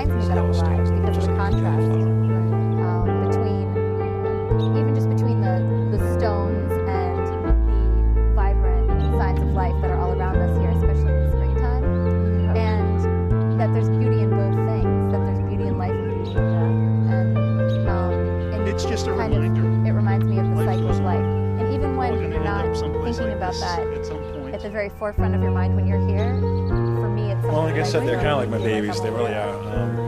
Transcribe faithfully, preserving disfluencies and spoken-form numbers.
reminds me that I'm alive because of the contrast um, between, even just between the, the stones and the vibrant signs of life that are all around us here, especially in the springtime, and that there's beauty in both things, that there's beauty in life and beauty in death. And, um, and it's just a kind reminder. Of, it reminds me of the Life cycle goes of life. And even when We're gonna you're end not up someplace thinking like about this that at some point. at the very forefront of your mind when you're here, for me it's something Well, like I that said, they're really kind of like my feel babies. I'm They really aware are. of. Um,